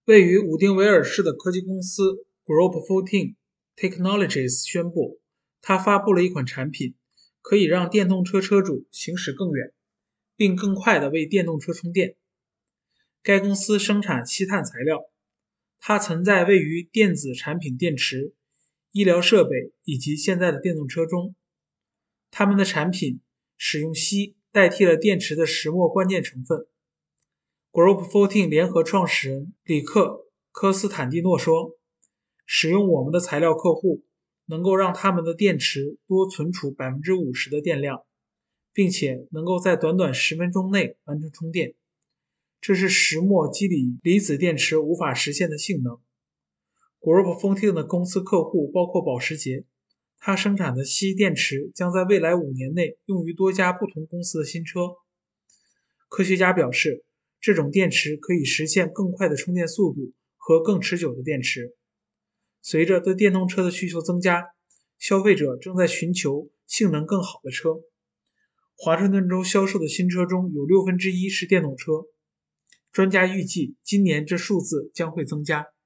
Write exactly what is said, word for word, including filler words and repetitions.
位于伍丁维尔市的科技公司 Group十四 Technologies 宣布，它发布了一款产品，可以让电动车车主行驶更远，并更快地为电动车充电。该公司生产吸碳材料，它存在位于电子产品电池、医疗设备以及现在的电动车中。他们的产品使用锡代替了电池的石墨关键成分。Group 十四 联合创始人里克·科斯坦蒂诺说，使用我们的材料客户能够让他们的电池多存储 百分之五十 的电量，并且能够在短短十分钟内完成充电。这是石墨基锂离子电池无法实现的性能。Group 十四 的公司客户包括保时捷，它生产的锡电池将在未来五年内用于多家不同公司的新车。科学家表示，这种电池可以实现更快的充电速度和更持久的电池。随着对电动车的需求增加，消费者正在寻求性能更好的车。华盛顿州销售的新车中有六分之一是电动车。专家预计今年这数字将会增加。